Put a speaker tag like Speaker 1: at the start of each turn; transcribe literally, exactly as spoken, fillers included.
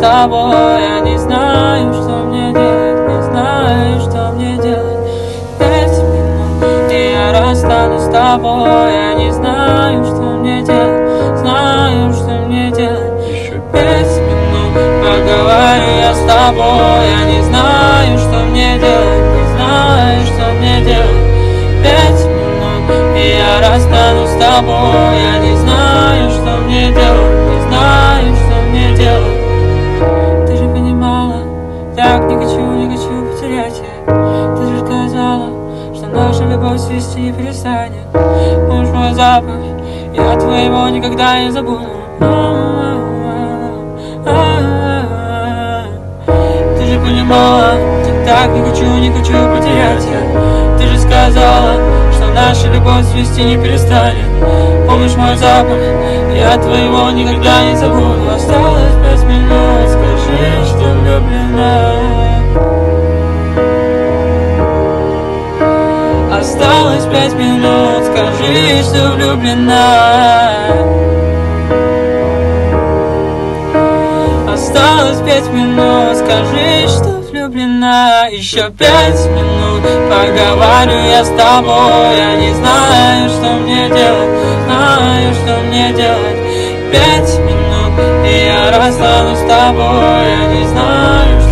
Speaker 1: тобой. Я не знаю, что мне делать, не знаю, что мне делать. Пять минут, и я расстанусь с тобой. Я не знаю, что мне делать, знаю, что мне делать.
Speaker 2: Еще
Speaker 1: Пять минут, поговорю я с тобой. Я не знаю, что мне делать, не знаю, что мне делать. Пять минут, и я расстанусь с тобой. Я не знаю, что мне делать, не знаю, что мне делать. Ты же понимала, так не хочу, не хочу потерять я. Ты же сказала, что наша любовь свести не перестанет. Помнишь мой запах, я твоего никогда не забуду. Ты же понимала, так не хочу, не хочу потерять я. Ты же сказала, что наша любовь свести не перестанет. Помнишь мой запах, я твоего никогда не забуду. Осталось пять минут, скажи, что влюблена. Осталось пять минут, скажи, что влюблена. Осталось пять минут, скажи, что влюблена. Еще пять минут, поговорю я с тобой. Я не знаю, что мне делать, знаю, что мне делать. Пять минут, и я расстанусь с тобой. Я не знаю, что